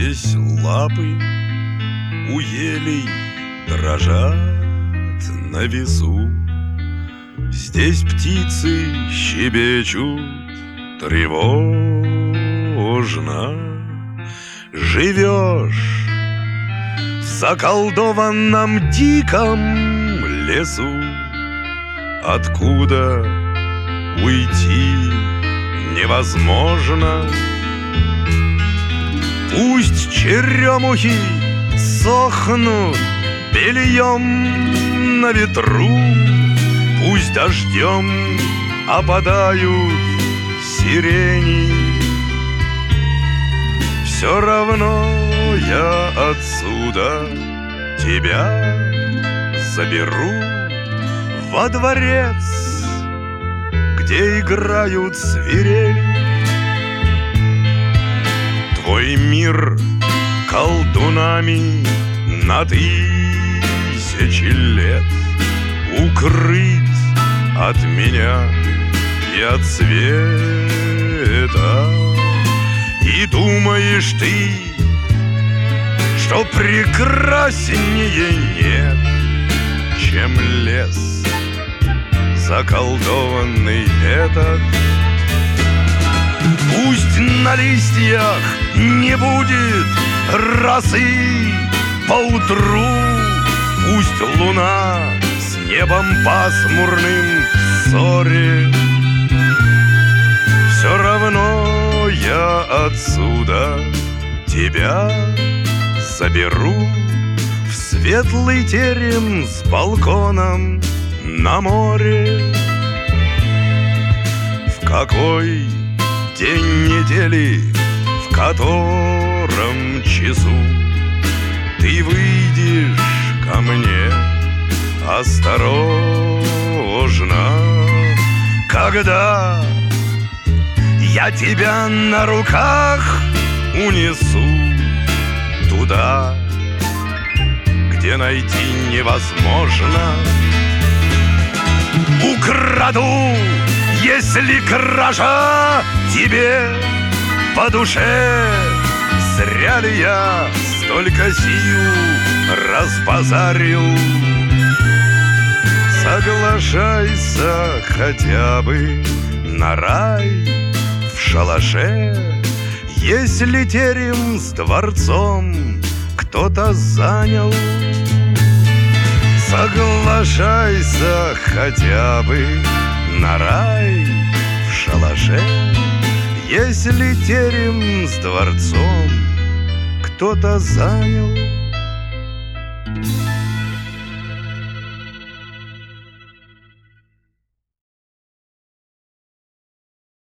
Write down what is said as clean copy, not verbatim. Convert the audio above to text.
Здесь лапы у елей дрожат на весу. Здесь птицы щебечут тревожно. Живешь в заколдованном диком лесу, откуда уйти невозможно. Пусть черемухи сохнут бельем на ветру, пусть дождем опадают сирени. Все равно я отсюда тебя заберу во дворец, где играют свирели. Твой мир колдунами на тысячи лет укрыт от меня и от света. И думаешь ты, что прекраснее нет, чем лес заколдованный этот. Пусть на листьях не будет росы поутру, пусть луна с небом пасмурным в ссоре, все равно я отсюда тебя заберу в светлый терем с балконом на море. В какой день недели, в котором часу ты выйдешь ко мне осторожно, когда я тебя на руках унесу туда, где найти невозможно. Украду, если кража тебе по душе. Зря ли я столько сил разбазарил? Соглашайся хотя бы на рай в шалаше, если терем с дворцом кто-то занял. Соглашайся хотя бы на рай в шалаше, если терем с дворцом кто-то занял.